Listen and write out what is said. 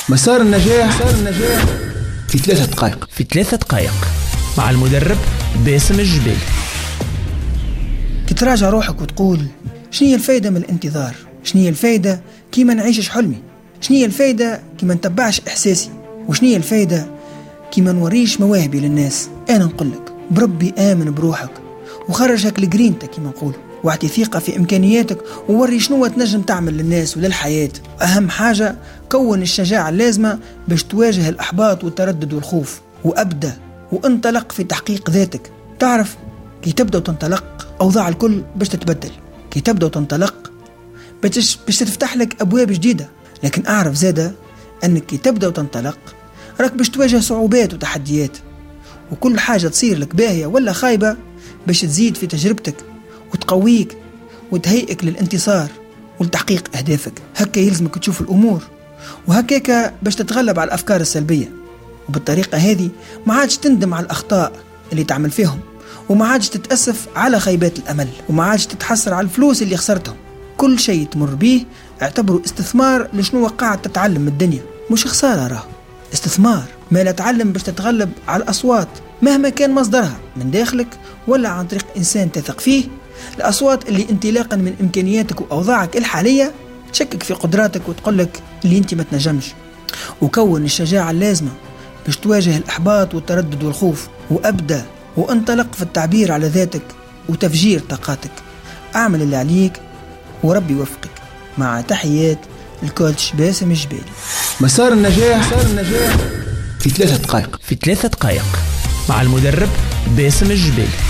مسار النجاح في 3 دقائق. في 3 دقائق مع المدرب باسم الجبيل. كي تراجع روحك وتقول شنية الفايدة من الانتظار؟ شنية الفايدة كي ما نعيشش حلمي؟ شنية الفايدة كي ما نتبعش إحساسي؟ وشنية الفايدة كي ما نوريش مواهبي للناس؟ أنا نقولك بربي آمن بروحك وخرجك لجرينتا كي ما نقول، واعطي ثقة في إمكانياتك ووري شنو تنجم تعمل للناس وللحياة. أهم حاجة كون الشجاعة اللازمة باش تواجه الأحباط والتردد والخوف، وأبدأ وانطلق في تحقيق ذاتك. تعرف كي تبدأ وتنطلق أوضاع الكل باش تتبدل، كي تبدأ وتنطلق باش تفتح لك أبواب جديدة. لكن أعرف زادة أنك كي تبدأ وتنطلق راك باش تواجه صعوبات وتحديات، وكل حاجة تصير لك باهية ولا خايبة باش تزيد في تجربتك وتقويك وتهيئك للانتصار ولتحقيق أهدافك. هكا يلزمك تشوف الأمور، وهكاك باش تتغلب على الأفكار السلبية. وبالطريقة هذه ما عادش تندم على الأخطاء اللي تعمل فيهم، وما عادش تتأسف على خيبات الأمل، وما عادش تتحسر على الفلوس اللي خسرتهم. كل شيء تمر به اعتبره استثمار لشنو قاعد تتعلم من الدنيا، مش خسارة. راه استثمار ما لا تعلم باش تتغلب على الأصوات مهما كان مصدرها، من داخلك ولا عن طريق إنسان تثق فيه. الأصوات اللي انطلاقا من إمكانياتك وأوضاعك الحالية تشكك في قدراتك وتقولك اللي انت ما تنجمش. وكون الشجاعة اللازمة باش تواجه الإحباط والتردد والخوف، وأبدأ وانطلق في التعبير على ذاتك وتفجير طاقاتك. أعمل اللي عليك وربي يوفقك. مع تحيات الكوتش باسم الجبيل. مسار النجاح في 3 دقائق. في 3 دقائق مع المدرب باسم الجبيل.